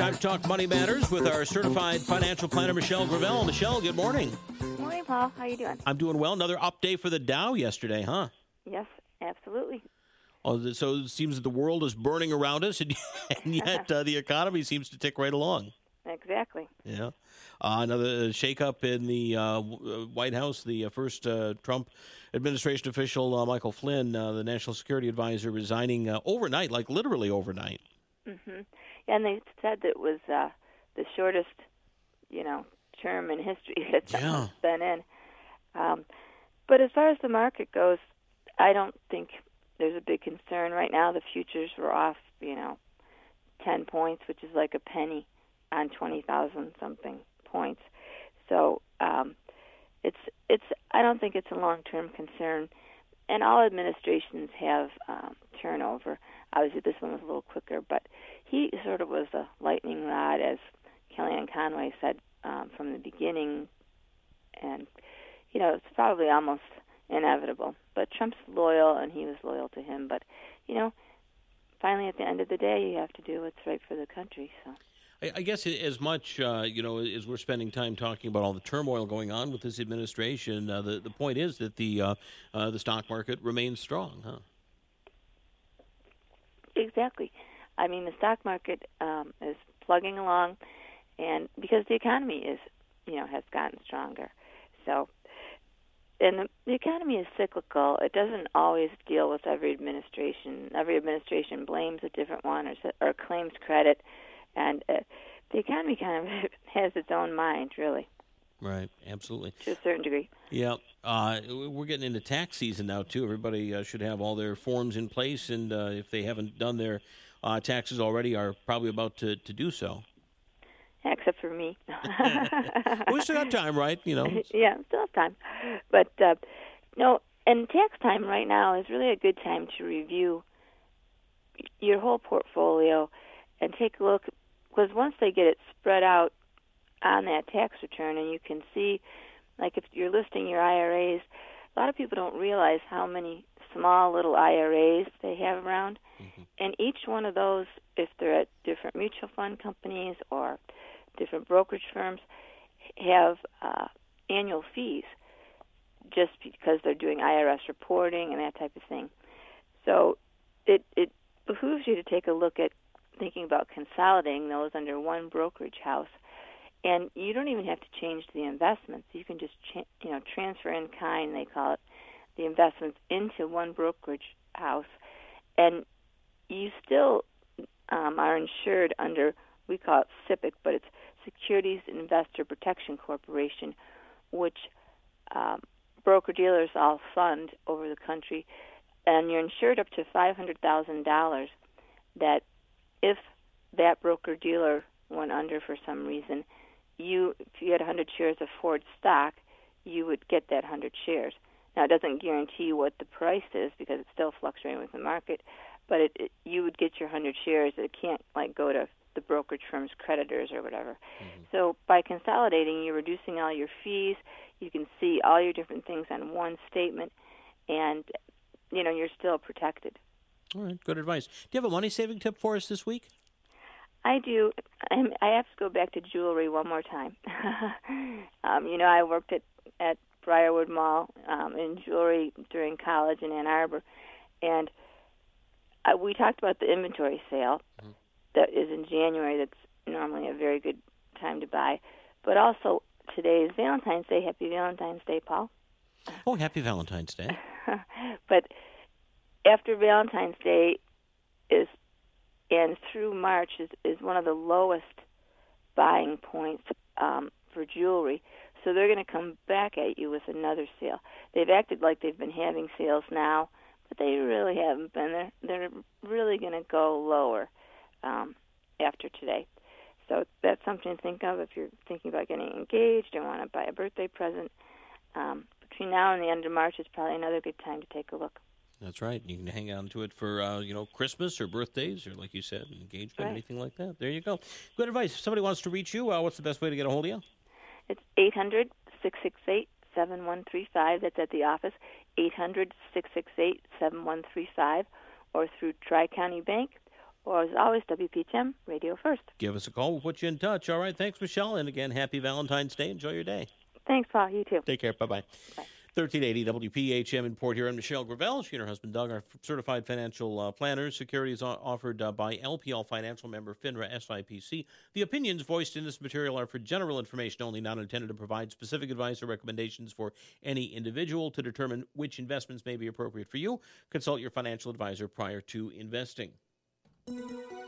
Time to talk money matters with our certified financial planner, Michelle Gravel. Michelle, good morning. Good morning, Paul. How you doing? I'm doing well. Another up day for the Dow yesterday, huh? Yes, absolutely. Oh, so it seems that the world is burning around us, and yet the economy seems to tick right along. Exactly. Yeah. Another shakeup in the White House. The first Trump administration official, Michael Flynn, the national security advisor, resigning overnight, like literally overnight. Mm-hmm. And they said that it was the shortest, term in history that someone's been in. But as far as the market goes, I don't think there's a big concern right now. The futures were off, 10 points, which is like a penny on 20,000 something points. So it's I don't think it's a long-term concern. And all administrations have turnover. Obviously, this one was a little quicker, but he sort of was a lightning rod, as Kellyanne Conway said from the beginning. And, it's probably almost inevitable. But Trump's loyal, and he was loyal to him. But, finally, at the end of the day, you have to do what's right for the country. So. I guess as much, as we're spending time talking about all the turmoil going on with this administration, the point is that the stock market remains strong, huh? Exactly. I mean, the stock market is plugging along, and because the economy is, has gotten stronger. So, and the economy is cyclical. It doesn't always deal with every administration. Every administration blames a different one or claims credit. And the economy kind of has its own mind, really. Right, absolutely. To a certain degree. Yeah. We're getting into tax season now, too. Everybody should have all their forms in place, and if they haven't done their taxes already, are probably about to do so. Yeah, except for me. We still got time, right? Yeah, still have time. But, and tax time right now is really a good time to review your whole portfolio and take a look. Because once they get it spread out on that tax return, and you can see, like if you're listing your IRAs, a lot of people don't realize how many small little IRAs they have around. Mm-hmm. And each one of those, if they're at different mutual fund companies or different brokerage firms, have annual fees just because they're doing IRS reporting and that type of thing. So it behooves you to take a look at thinking about consolidating those under one brokerage house. And you don't even have to change the investments. You can just transfer in kind, they call it, the investments into one brokerage house. And you still are insured under, we call it SIPC, but it's Securities Investor Protection Corporation, which broker-dealers all fund over the country. And you're insured up to $500,000 that if that broker-dealer went under for some reason, if you had 100 shares of Ford stock, you would get that 100 shares. Now, it doesn't guarantee you what the price is because it's still fluctuating with the market, but you would get your 100 shares. It can't, go to the brokerage firm's creditors or whatever. Mm-hmm. So by consolidating, you're reducing all your fees. You can see all your different things on one statement, and, you're still protected. All right, good advice. Do you have a money-saving tip for us this week? I do. I have to go back to jewelry one more time. I worked at Briarwood Mall in jewelry during college in Ann Arbor, and we talked about the inventory sale that is in January. That's normally a very good time to buy. But also, today is Valentine's Day. Happy Valentine's Day, Paul. Oh, happy Valentine's Day. But after Valentine's Day and through March is one of the lowest buying points for jewelry. So they're going to come back at you with another sale. They've acted like they've been having sales now, but they really haven't been. They're really going to go lower after today. So that's something to think of if you're thinking about getting engaged or want to buy a birthday present. Between now and the end of March is probably another good time to take a look. That's right. You can hang on to it for, Christmas or birthdays or, like you said, engagement, right. Anything like that. There you go. Good advice. If somebody wants to reach you, what's the best way to get a hold of you? It's 800-668-7135. That's at the office, 800-668-7135, or through Tri-County Bank, Or as always, WPHM, Radio First. Give us a call. We'll put you in touch. All right. Thanks, Michelle. And again, happy Valentine's Day. Enjoy your day. Thanks, Paul. You too. Take care. Bye-bye. Bye. 1380 WPHM in Port Huron. Michelle Gravel, she and her husband Doug are certified financial planners. Securities offered by LPL Financial, member FINRA SIPC. The opinions voiced in this material are for general information only, not intended to provide specific advice or recommendations for any individual. To determine which investments may be appropriate for you, consult your financial advisor prior to investing.